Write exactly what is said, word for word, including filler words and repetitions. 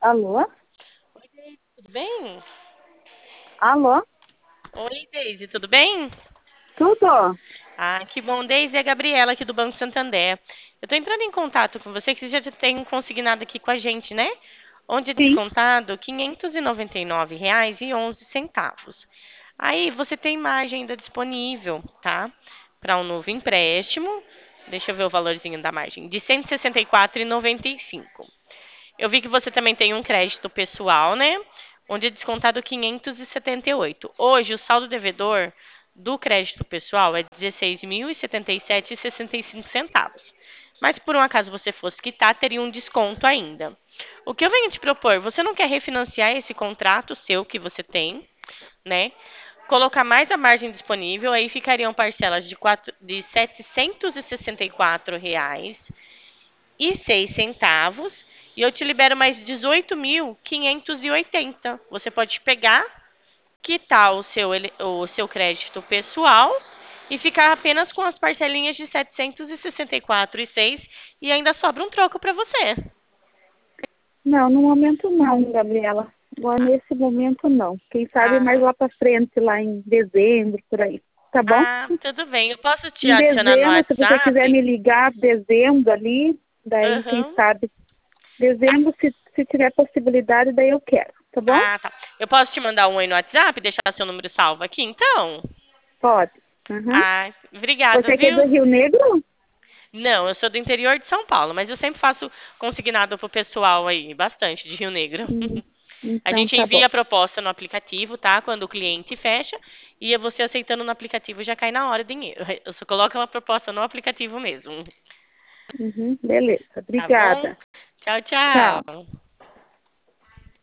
Alô? Oi, Deise, tudo bem? Alô? Oi, Deise, tudo bem? Tudo? Ah, que bom. Deise, é a Gabriela aqui do Banco Santander. Eu tô entrando em contato com você, que você já tem consignado aqui com a gente, né? Onde é Sim. descontado quinhentos e noventa e nove reais e onze centavos. Aí você tem margem ainda disponível, tá? Para um novo empréstimo. Deixa eu ver o valorzinho da margem. De cento e sessenta e quatro reais e noventa e cinco. Eu vi que você também tem um crédito pessoal, né? Onde é descontado quinhentos e setenta e oito. Hoje, o saldo devedor do crédito pessoal é dezesseis mil e setenta e sete reais e sessenta e cinco centavos. Mas se por um acaso você fosse quitar, teria um desconto ainda. O que eu venho te propor, você não quer refinanciar esse contrato seu que você tem, né? Colocar mais a margem disponível, aí ficariam parcelas de, quatro, de setecentos e sessenta e quatro reais e seis centavos e eu te libero mais dezoito mil quinhentos e oitenta. Você pode pegar, quitar o seu, o seu crédito pessoal e ficar apenas com as parcelinhas de setecentos e sessenta e quatro e seis e ainda sobra um troco para você. Não, no momento não, Gabriela. Agora, nesse momento não. Quem sabe mais Ah, lá para frente, lá em dezembro, por aí. Tá bom? ah, tudo bem. Eu posso te Em adicionar no dezembro, se você quiser WhatsApp? me ligar, dezembro ali, daí quem Aham. sabe. Tá. Dezembro, se, se tiver possibilidade, daí eu quero. Tá bom? Ah, tá. Eu posso te mandar um oi no WhatsApp, deixar seu número salvo aqui, então? Pode. Uhum. Ah, obrigado, Você que é do viu? Rio Negro? Não, eu sou do interior de São Paulo, mas eu sempre faço consignado pro pessoal aí, bastante, de Rio Negro. Hum, A então gente tá bom. envia a proposta no aplicativo, tá? Quando o cliente fecha, e você aceitando no aplicativo já cai na hora o dinheiro. Eu só coloco uma proposta no aplicativo mesmo. Uhum, beleza. Tá bom? Obrigada. Tchau, Tchau. tchau.